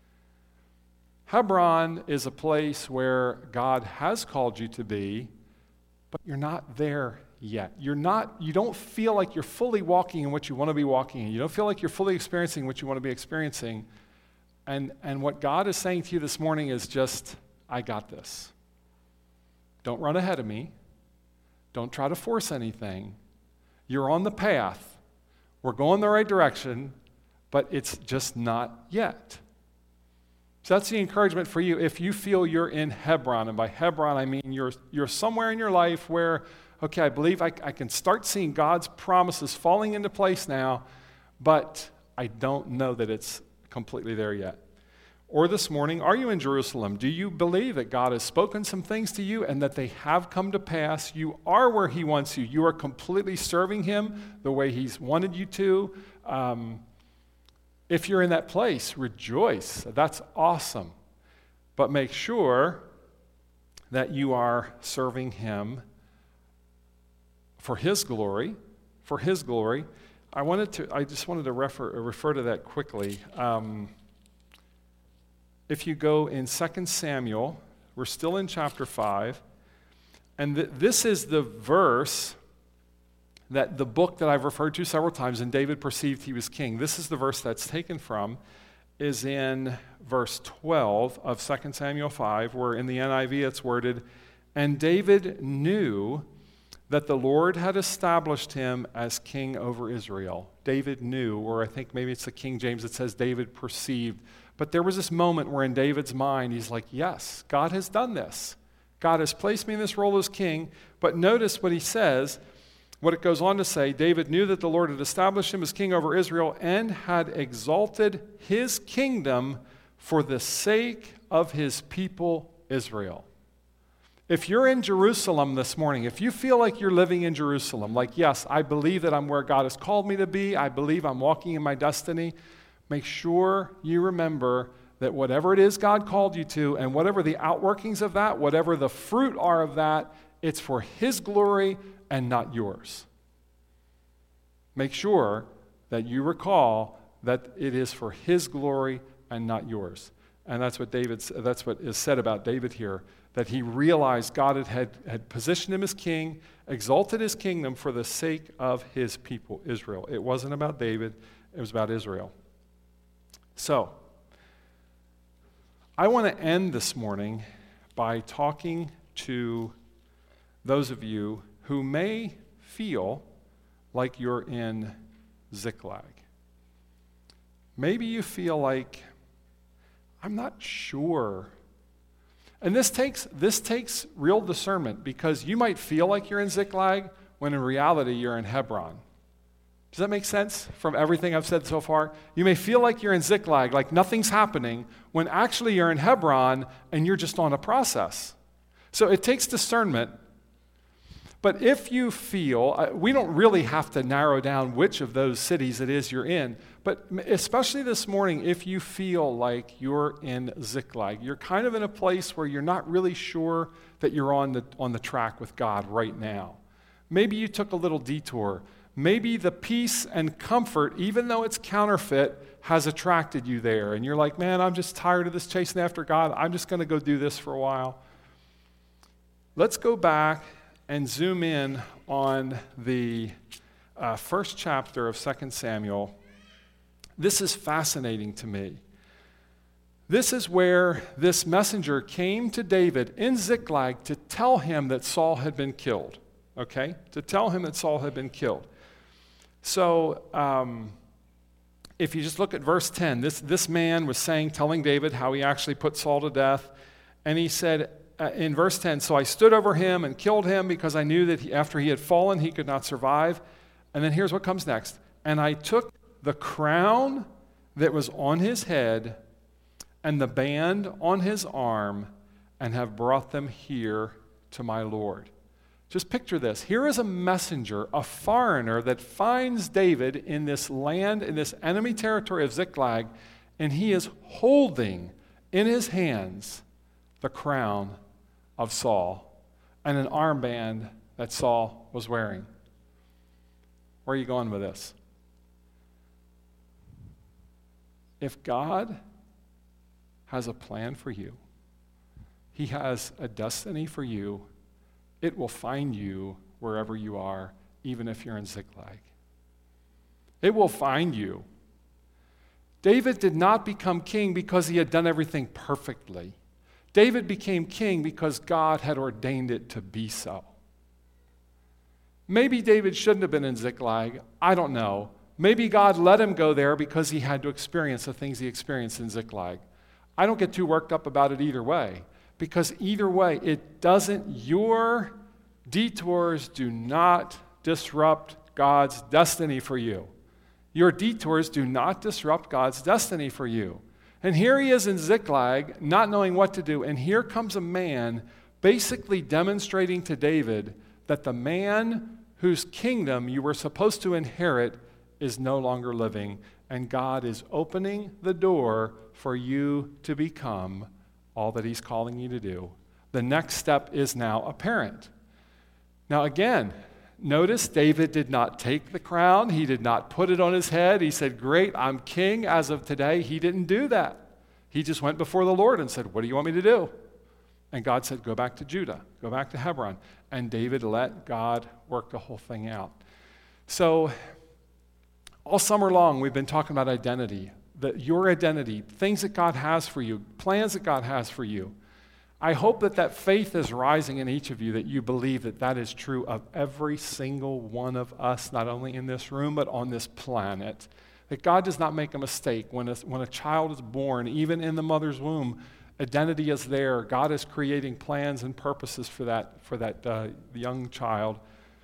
Hebron is a place where God has called you to be, but you're not there yet. You don't feel like you're fully walking in what you want to be walking in. You don't feel like you're fully experiencing what you want to be experiencing. And what God is saying to you this morning is just, I got this. Don't run ahead of me. Don't try to force anything. You're on the path. We're going the right direction, but it's just not yet. So that's the encouragement for you if you feel you're in Hebron. And by Hebron, I mean you're somewhere in your life where, okay, I believe I can start seeing God's promises falling into place now, but I don't know that it's completely there yet. Or this morning, are you in Jerusalem? Do you believe that God has spoken some things to you and that they have come to pass? You are where he wants you. You are completely serving him the way he's wanted you to. If you're in that place, rejoice. That's awesome. But make sure that you are serving him for his glory. For his glory. I just wanted to refer to that quickly. If you go in 2 Samuel, we're still in chapter 5, and this is the verse that the book that I've referred to several times, and David perceived he was king. This is the verse that's taken from, is in verse 12 of 2 Samuel 5, where in the NIV it's worded, and David knew that the Lord had established him as king over Israel. David knew, or I think maybe it's the King James that says David perceived. But there was this moment where in David's mind, he's like, yes, God has done this. God has placed me in this role as king. But notice what he says, what it goes on to say, David knew that the Lord had established him as king over Israel and had exalted his kingdom for the sake of his people Israel. If you're in Jerusalem this morning, if you feel like you're living in Jerusalem, like, yes, I believe that I'm where God has called me to be, I believe I'm walking in my destiny, make sure you remember that whatever it is God called you to, and whatever the outworkings of that, whatever the fruit are of that, it's for his glory and not yours. Make sure that you recall that it is for his glory and not yours. And that's what is said about David here, that he realized God had positioned him as king, exalted his kingdom for the sake of his people, Israel. It wasn't about David, it was about Israel. So, I want to end this morning by talking to those of you who may feel like you're in Ziklag. Maybe you feel like, I'm not sure. And this takes real discernment, because you might feel like you're in Ziklag when in reality you're in Hebron. Does that make sense from everything I've said so far? You may feel like you're in Ziklag, like nothing's happening, when actually you're in Hebron and you're just on a process. So it takes discernment. But if you feel, we don't really have to narrow down which of those cities it is you're in, but especially this morning, if you feel like you're in Ziklag, you're kind of in a place where you're not really sure that you're on the track with God right now. Maybe you took a little detour. Maybe the peace and comfort, even though it's counterfeit, has attracted you there. And you're like, man, I'm just tired of this chasing after God. I'm just going to go do this for a while. Let's go back and zoom in on the first chapter of 2 Samuel. This is fascinating to me. This is where this messenger came to David in Ziklag to tell him that Saul had been killed. Okay? To tell him that Saul had been killed. So, if you just look at verse 10, this man was telling David how he actually put Saul to death. And he said in verse 10, so I stood over him and killed him because I knew that after he had fallen, he could not survive. And then here's what comes next. And I took the crown that was on his head and the band on his arm and have brought them here to my Lord. Just picture this. Here is a messenger, a foreigner that finds David in this land, in this enemy territory of Ziklag, and he is holding in his hands the crown of Saul and an armband that Saul was wearing. Where are you going with this? If God has a plan for you, He has a destiny for you, it will find you wherever you are, even if you're in Ziklag. It will find you. David did not become king because he had done everything perfectly. David became king because God had ordained it to be so. Maybe David shouldn't have been in Ziklag. I don't know. Maybe God let him go there because he had to experience the things he experienced in Ziklag. I don't get too worked up about it either way. Because either way, your detours do not disrupt God's destiny for you. Your detours do not disrupt God's destiny for you. And here he is in Ziklag, not knowing what to do. And here comes a man basically demonstrating to David that the man whose kingdom you were supposed to inherit is no longer living. And God is opening the door for you to become all that He's calling you to do. The next step is now apparent. Now again, notice David did not take the crown. He did not put it on his head. He said, great, I'm king as of today. He didn't do that. He just went before the Lord and said, what do you want me to do? And God said, go back to Judah. Go back to Hebron. And David let God work the whole thing out. So all summer long, we've been talking about identity. Your identity, things that God has for you, plans that God has for you. I hope that faith is rising in each of you, that you believe that is true of every single one of us, not only in this room, but on this planet. That God does not make a mistake. When a child is born, even in the mother's womb, identity is there. God is creating plans and purposes for that young child.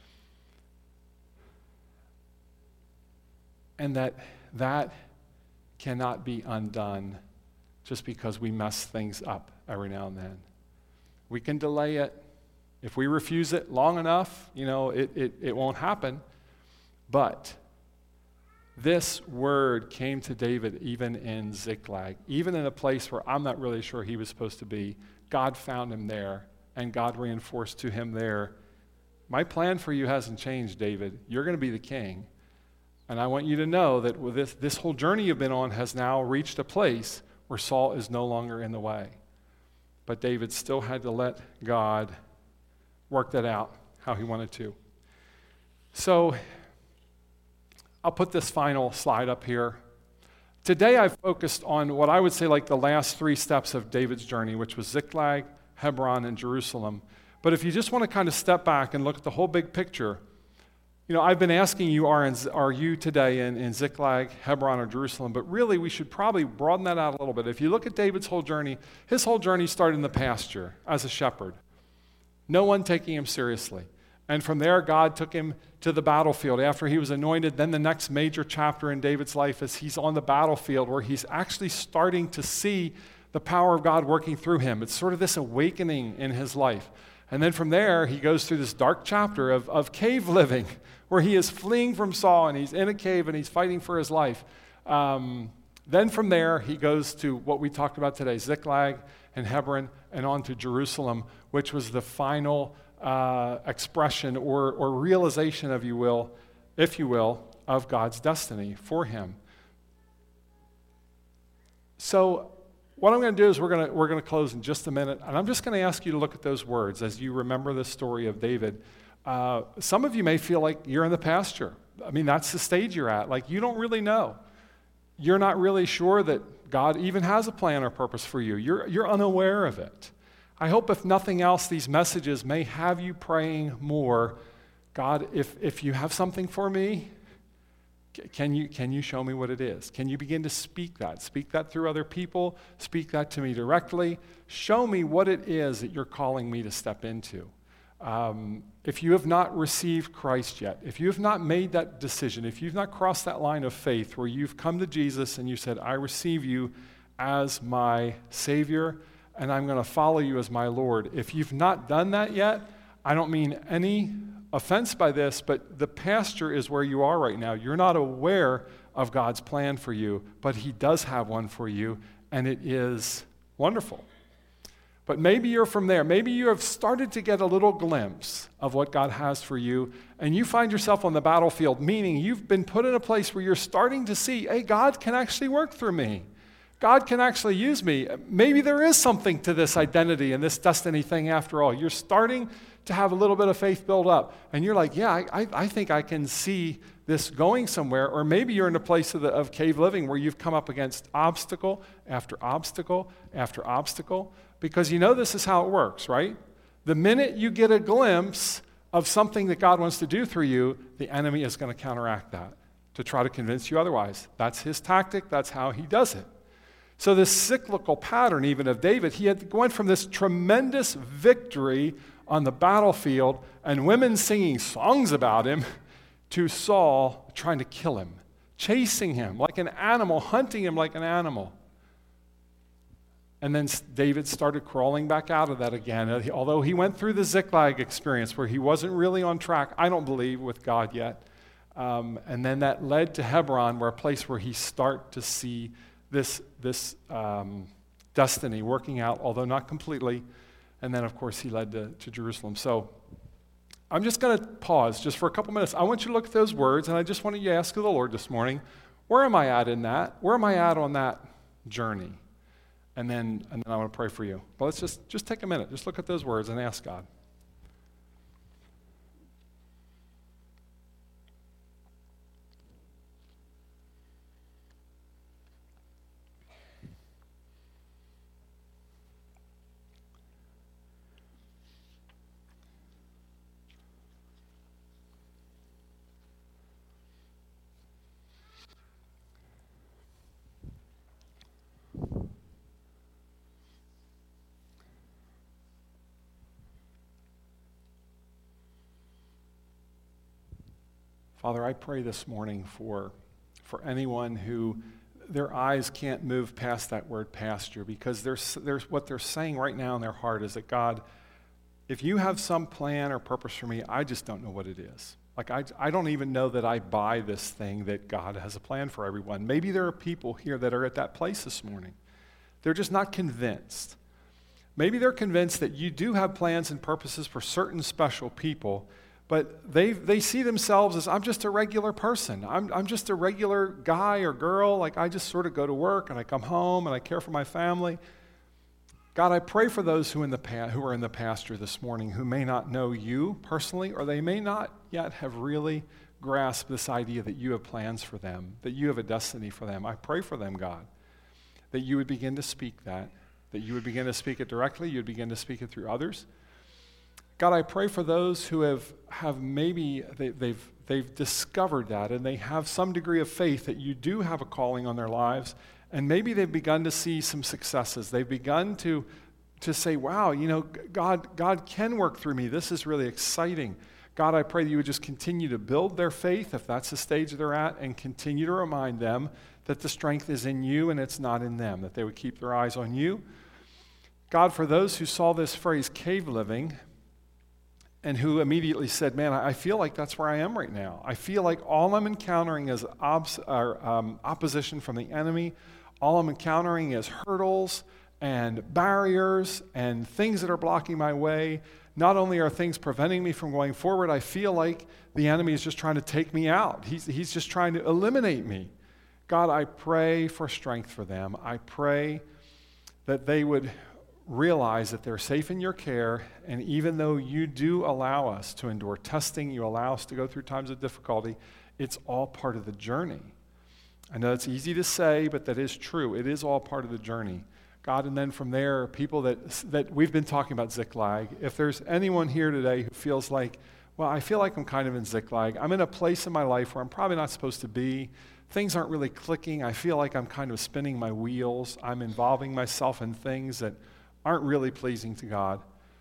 And that cannot be undone just because we mess things up every now and then. We can delay it. If we refuse it long enough, it won't happen. But this word came to David even in Ziklag, even in a place where I'm not really sure he was supposed to be. God found him there, and God reinforced to him there, my plan for you hasn't changed, David. You're going to be the king. And I want you to know that with this whole journey you've been on has now reached a place where Saul is no longer in the way. But David still had to let God work that out how he wanted to. So I'll put this final slide up here. Today I've focused on what I would say like the last 3 steps of David's journey, which was Ziklag, Hebron, and Jerusalem. But if you just want to kind of step back and look at the whole big picture, I've been asking you, are you today in Ziklag, Hebron, or Jerusalem? But really, we should probably broaden that out a little bit. If you look at David's whole journey, his whole journey started in the pasture as a shepherd. No one taking him seriously. And from there, God took him to the battlefield after he was anointed. Then the next major chapter in David's life is he's on the battlefield where he's actually starting to see the power of God working through him. It's sort of this awakening in his life. And then from there, he goes through this dark chapter of cave living where he is fleeing from Saul and he's in a cave and he's fighting for his life. Then from there, he goes to what we talked about today, Ziklag and Hebron, and on to Jerusalem, which was the final expression or realization, if you will, of God's destiny for him. So what I'm going to do is we're going to close in just a minute, and I'm just going to ask you to look at those words as you remember the story of David. Some of you may feel like you're in the pasture. I mean, that's the stage you're at. Like, you don't really know. You're not really sure that God even has a plan or purpose for you. You're unaware of it. I hope, if nothing else, these messages may have you praying more. God, if you have something for me, can you show me what it is? Can you begin to speak that? Speak that through other people. Speak that to me directly. Show me what it is that you're calling me to step into. If you have not received Christ yet, if you have not made that decision, if you've not crossed that line of faith where you've come to Jesus and you said, I receive you as my Savior, and I'm going to follow you as my Lord. If you've not done that yet, I don't mean any offense by this, but the pasture is where you are right now. You're not aware of God's plan for you, but he does have one for you, and it is wonderful. But maybe you're from there. Maybe you have started to get a little glimpse of what God has for you, and you find yourself on the battlefield, meaning you've been put in a place where you're starting to see, hey, God can actually work through me. God can actually use me. Maybe there is something to this identity and this destiny thing after all. You're starting to have a little bit of faith build up. And you're like, yeah, I think I can see this going somewhere. Or maybe you're in a place of cave living where you've come up against obstacle after obstacle after obstacle. Because this is how it works, right? The minute you get a glimpse of something that God wants to do through you, the enemy is going to counteract that to try to convince you otherwise. That's his tactic. That's how he does it. So this cyclical pattern even of David, he had went from this tremendous victory on the battlefield and women singing songs about him to Saul trying to kill him, chasing him like an animal, hunting him like an animal. And then David started crawling back out of that again. Although he went through the Ziklag experience where he wasn't really on track, I don't believe, with God yet. And then that led to Hebron, where a place where he start to see this destiny working out, although not completely. And then, of course, he led to Jerusalem. So I'm just going to pause just for a couple minutes. I want you to look at those words, and I just want you to ask the Lord this morning, where am I at in that? Where am I at on that journey? And then I want to pray for you. But let's just take a minute. Just look at those words and ask God. Father, I pray this morning for anyone who their eyes can't move past that word pasture, because there's what they're saying right now in their heart is that, God, if you have some plan or purpose for me, I just don't know what it is. Like, I don't even know that I buy this thing that God has a plan for everyone. Maybe there are people here that are at that place this morning. They're just not convinced. Maybe they're convinced that you do have plans and purposes for certain special people, but they see themselves as, I'm just a regular person. I'm just a regular guy or girl. Like, I just sort of go to work and I come home and I care for my family. God, I pray for those who are in the pasture this morning who may not know you personally, or they may not yet have really grasp this idea that you have plans for them, that you have a destiny for them. I pray for them, God, that you would begin to speak that you would begin to speak it directly, you would begin to speak it through others. God, I pray for those who have maybe they've discovered that and they have some degree of faith that you do have a calling on their lives, and maybe they've begun to see some successes. They've begun to say, wow, God can work through me. This is really exciting. God, I pray that you would just continue to build their faith, if that's the stage they're at, and continue to remind them that the strength is in you and it's not in them, that they would keep their eyes on you. God, for those who saw this phrase, cave living, and who immediately said, man, I feel like that's where I am right now. I feel like all I'm encountering is opposition from the enemy. All I'm encountering is hurdles and barriers and things that are blocking my way. Not only are things preventing me from going forward, I feel like the enemy is just trying to take me out. He's just trying to eliminate me. God, I pray for strength for them. I pray that they would realize that they're safe in your care, and even though you do allow us to endure testing, you allow us to go through times of difficulty, it's all part of the journey. I know it's easy to say, but that is true. It is all part of the journey. God, and then from there, people that we've been talking about Ziklag, if there's anyone here today who feels like, well, I feel like I'm kind of in Ziklag. I'm in a place in my life where I'm probably not supposed to be. Things aren't really clicking. I feel like I'm kind of spinning my wheels. I'm involving myself in things that aren't really pleasing to God.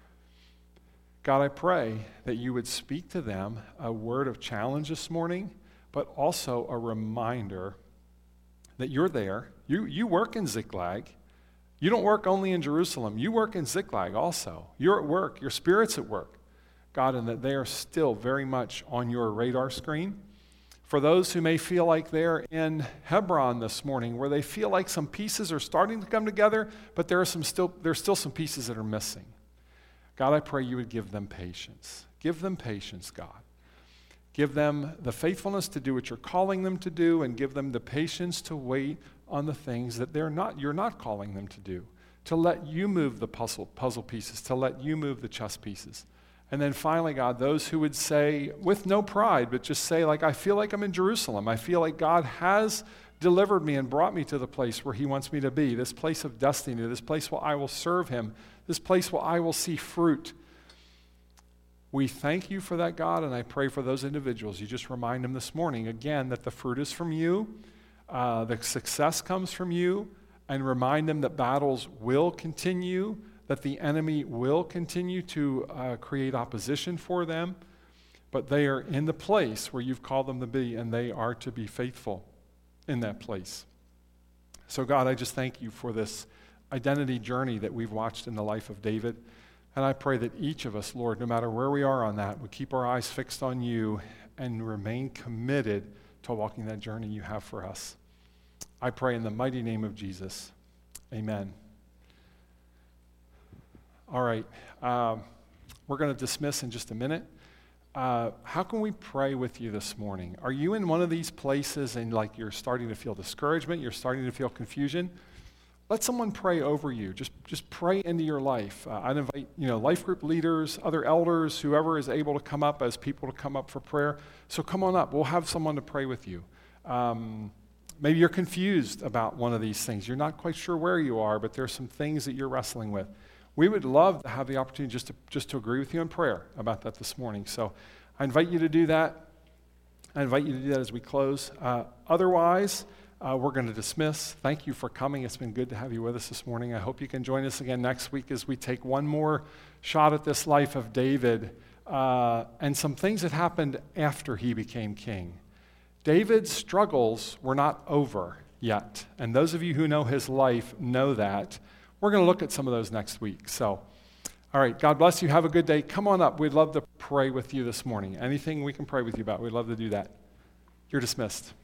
God, I pray that you would speak to them a word of challenge this morning, but also a reminder that you're there. You work in Ziklag. You don't work only in Jerusalem. You work in Ziklag also. You're at work. Your Spirit's at work. God, and that they are still very much on your radar screen. For those who may feel like they're in Hebron this morning, where they feel like some pieces are starting to come together, but there's still some pieces that are missing. God, I pray you would give them patience. Give them patience, God. Give them the faithfulness to do what you're calling them to do, and give them the patience to wait on the things that you're not calling them to do, to let you move the puzzle pieces, to let you move the chess pieces. And then finally, God, those who would say, with no pride, but just say, like, I feel like I'm in Jerusalem. I feel like God has delivered me and brought me to the place where he wants me to be, this place of destiny, this place where I will serve him, this place where I will see fruit. We thank you for that, God, and I pray for those individuals. You just remind them this morning, again, that the fruit is from you, the success comes from you, and remind them that battles will continue, that the enemy will continue to create opposition for them, but they are in the place where you've called them to be, and they are to be faithful in that place. So God, I just thank you for this identity journey that we've watched in the life of David, and I pray that each of us, Lord, no matter where we are on that, would keep our eyes fixed on you and remain committed to walking that journey you have for us. I pray in the mighty name of Jesus. Amen. All right, we're going to dismiss in just a minute. How can we pray with you this morning? Are you in one of these places and like you're starting to feel discouragement, you're starting to feel confusion? Let someone pray over you. Just pray into your life. I'd invite life group leaders, other elders, whoever is able to come up as people to come up for prayer. So come on up. We'll have someone to pray with you. Maybe you're confused about one of these things. You're not quite sure where you are, but there's some things that you're wrestling with. We would love to have the opportunity just to agree with you in prayer about that this morning. So I invite you to do that. I invite you to do that as we close. Otherwise, we're going to dismiss. Thank you for coming. It's been good to have you with us this morning. I hope you can join us again next week as we take one more shot at this life of David and some things that happened after he became king. David's struggles were not over yet. And those of you who know his life know that. We're going to look at some of those next week. So, all right, God bless you. Have a good day. Come on up. We'd love to pray with you this morning. Anything we can pray with you about, we'd love to do that. You're dismissed.